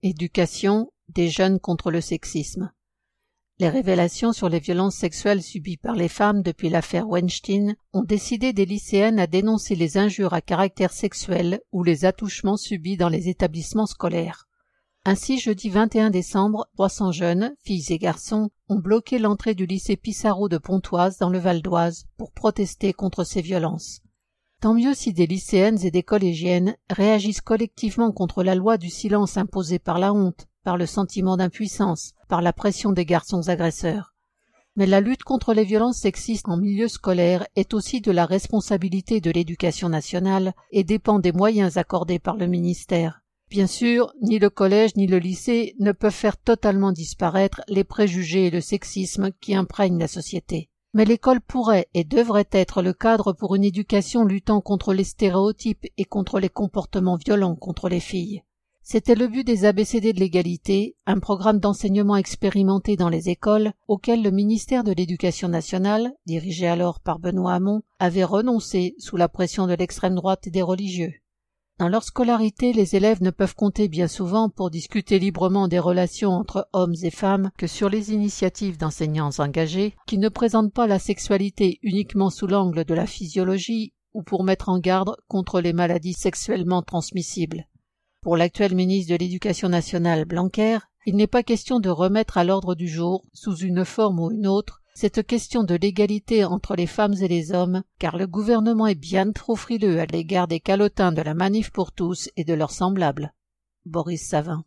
Éducation des jeunes contre le sexisme. Les révélations sur les violences sexuelles subies par les femmes depuis l'affaire Weinstein ont décidé des lycéennes à dénoncer les injures à caractère sexuel ou les attouchements subis dans les établissements scolaires. Ainsi, jeudi 21 décembre, 300 jeunes, filles et garçons, ont bloqué l'entrée du lycée Pissarro de Pontoise dans le Val d'Oise pour protester contre ces violences. Tant mieux si des lycéennes et des collégiennes réagissent collectivement contre la loi du silence imposée par la honte, par le sentiment d'impuissance, par la pression des garçons agresseurs. Mais la lutte contre les violences sexistes en milieu scolaire est aussi de la responsabilité de l'Éducation nationale et dépend des moyens accordés par le ministère. Bien sûr, ni le collège ni le lycée ne peuvent faire totalement disparaître les préjugés et le sexisme qui imprègnent la société. Mais l'école pourrait et devrait être le cadre pour une éducation luttant contre les stéréotypes et contre les comportements violents contre les filles. C'était le but des ABCD de l'égalité, un programme d'enseignement expérimenté dans les écoles auquel le ministère de l'Éducation nationale, dirigé alors par Benoît Hamon, avait renoncé sous la pression de l'extrême droite et des religieux. Dans leur scolarité, les élèves ne peuvent compter bien souvent pour discuter librement des relations entre hommes et femmes que sur les initiatives d'enseignants engagés qui ne présentent pas la sexualité uniquement sous l'angle de la physiologie ou pour mettre en garde contre les maladies sexuellement transmissibles. Pour l'actuel ministre de l'Éducation nationale Blanquer, il n'est pas question de remettre à l'ordre du jour, sous une forme ou une autre, cette question de l'égalité entre les femmes et les hommes, car le gouvernement est bien trop frileux à l'égard des calotins de la Manif pour tous et de leurs semblables. Boris Savin.